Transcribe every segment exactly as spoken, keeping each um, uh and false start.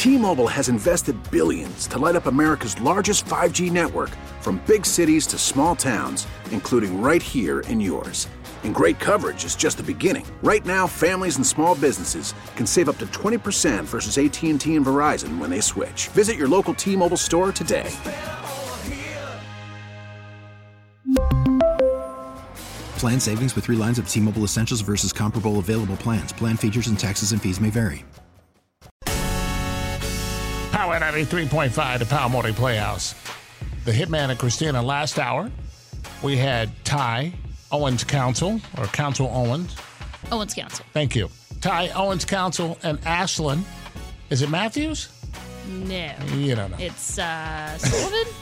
T-Mobile has invested billions to light up America's largest five G network, from big cities to small towns, including right here in yours. And great coverage is just the beginning. Right now, families and small businesses can save up to twenty percent versus A T and T and Verizon when they switch. Visit your local T-Mobile store today. Plan savings with three lines of T-Mobile Essentials versus comparable available plans. Plan features and taxes and fees may vary. Power ninety-three point five, the Power Morning Playhouse. The Hitman and Christina. Last hour, we had Ty Owens Council, or Council Owens. Owens Council. Thank you. Ty Owens Council and Ashlyn. Is it Matthews? No. You don't know. It's uh, Sullivan?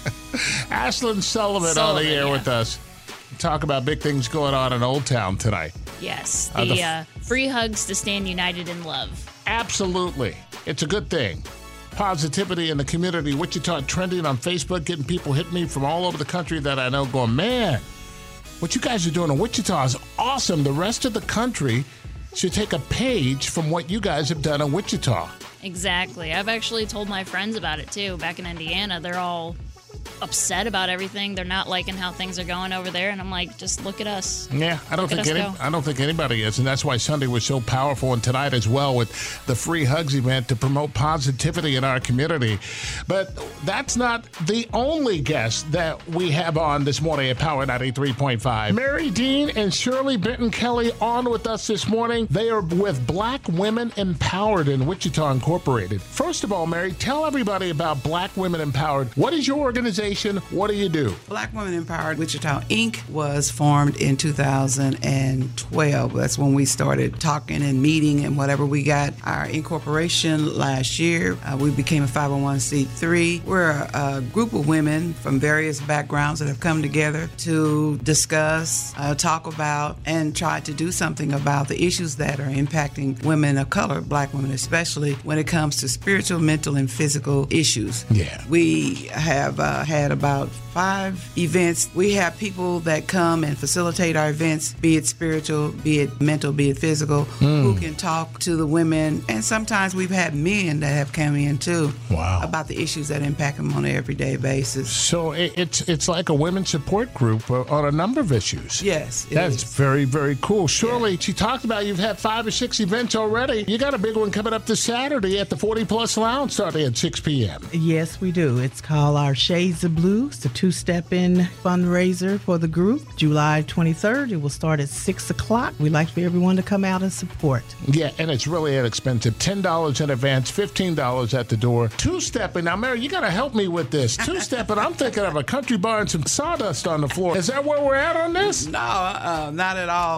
Ashlyn Sullivan, Sullivan on the air yeah. with us. Talk about big things going on in Old Town tonight. Yes. Uh, The, the f- uh, free hugs to stand united in love. Absolutely. It's a good thing. Positivity in the community. Wichita trending on Facebook, getting people hitting me from all over the country that I know going, man, what you guys are doing in Wichita is awesome. The rest of the country should take a page from what you guys have done in Wichita. Exactly. I've actually told my friends about it, too. Back in Indiana, they're all upset about everything. They're not liking how things are going over there. And I'm like, just look at us. Yeah, I don't Look think at any, us go. I don't think anybody is, and that's why Sunday was so powerful, and tonight as well with the Free Hugs event to promote positivity in our community. But that's not the only guest that we have on this morning at Power ninety-three point five. Mary Dean and Shirley Benton Kelly on with us this morning. They are with Black Women Empowered in Wichita Incorporated. First of all, Mary, tell everybody about Black Women Empowered. What is your organization? What do you do? Black Women Empowered Wichita Incorporated was formed in two thousand twelve. That's when we started talking and meeting and whatever. We got our incorporation last year. Uh, we became a five oh one c three. We're a, a group of women from various backgrounds that have come together to discuss, uh, talk about, and try to do something about the issues that are impacting women of color, Black women especially, when it comes to spiritual, mental, and physical issues. Yeah. We have uh, had about five events. We have people that come and facilitate our events, be it spiritual, be it mental, be it physical, Mm. who can talk to the women. And sometimes we've had men that have come in too Wow. about the issues that impact them on an everyday basis. So it, it's it's like a women's support group uh, on a number of issues. Yes, it That's is. very, very cool. Shirley, she talked about you've had five or six events already. You got a big one coming up this Saturday at the forty Plus Lounge starting at six p.m. Yes, we do. It's called our Shades of Blue. It's a two-step-in fundraiser for the group. July twenty-third, it will start at six o'clock. We'd like for everyone to come out and support. Yeah, and it's really inexpensive. ten dollars in advance, fifteen dollars at the door. Two-stepping. Now, Mary, you got to help me with this. Two-stepping, I'm thinking of a country bar and some sawdust on the floor. Is that where we're at on this? No, uh-uh, not at all.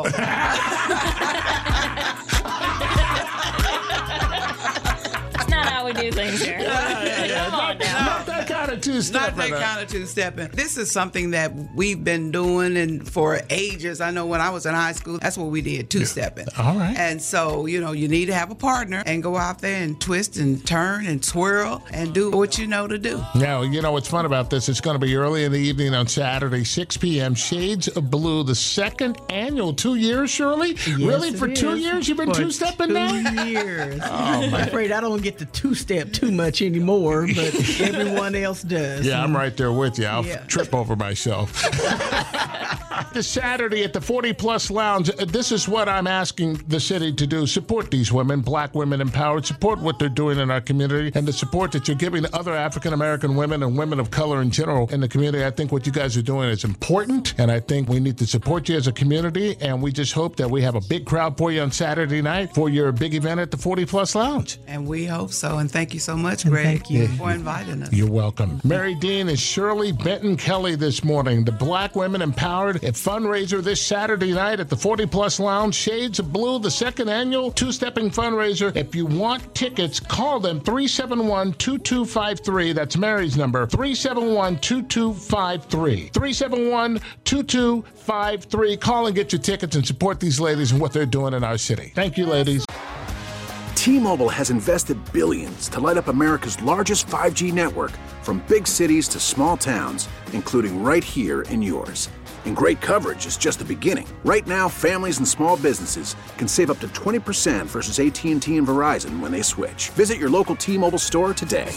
It's not how we do things here. Yeah, yeah, yeah. Come on Not, now. not that kind of two-stepping. Not that kind of two-stepping. This is something that we've been doing and for ages. I know when I was in high school, that's what we did, two-stepping. All right. And so, you know, you need to have a partner and go out there and twist and turn and twirl and do what you know to do. Now, you know what's fun about this? It's going to be early in the evening on Saturday, six p.m. Shades of Blue, the second annual. Two years, Shirley? Yes, really? it For two is. years you've been For two-stepping two now? years. I'm afraid I don't get to two-step too much anymore, but everyone else does. Yeah, I'm right there with you. I'll Yeah. trip over myself. This Saturday at the forty Plus Lounge, uh, this is what I'm asking the city to do. Support these women, Black Women Empowered. Support what they're doing in our community and the support that you're giving other African-American women and women of color in general in the community. I think what you guys are doing is important, and I think we need to support you as a community, and we just hope that we have a big crowd for you on Saturday night for your big event at the forty Plus Lounge. And we hope so. And thank you so much, And Greg, thank you. for inviting us. You're welcome. Mary Dean and Shirley Benton Kelly this morning. The Black Women Empowered at fundraiser this Saturday night at the forty Plus Lounge. Shades of Blue, the second annual two-stepping fundraiser. If you want tickets, call them three seven one, two two five three. That's Mary's number, three seven one, two two five three. three seven one, two two five three. Call and get your tickets and support these ladies and what they're doing in our city. Thank you, ladies. T-Mobile has invested billions to light up America's largest five G network, from big cities to small towns, including right here in yours. And great coverage is just the beginning. Right now, families and small businesses can save up to twenty percent versus A T and T and Verizon when they switch. Visit your local T-Mobile store today.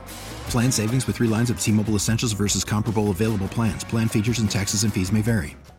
Plan savings with three lines of T-Mobile Essentials versus comparable available plans. Plan features and taxes and fees may vary.